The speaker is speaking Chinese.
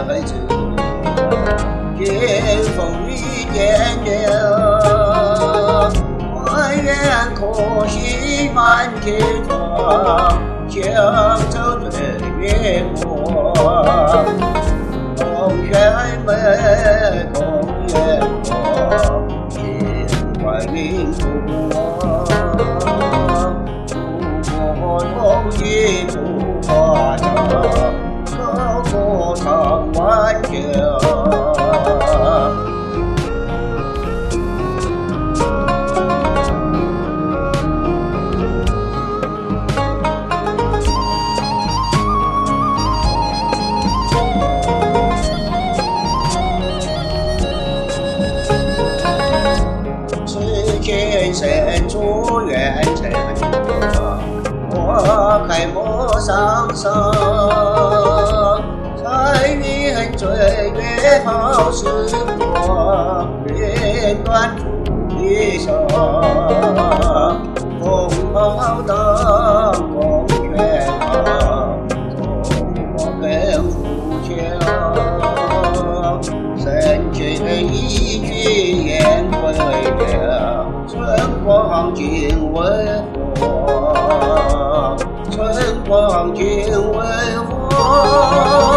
子，见风雨颠流，但愿可惜满天窗，相守对月光。同学们共圆梦，心怀民族光。祖国同心不夸张，高歌唱万秋。前生祝愿成花开莫伤伤，彩云追月好时光，云端处离殇，风浩荡光全好，中华更富强，神君一曲言归了，春光尽为黄，春光尽为黄。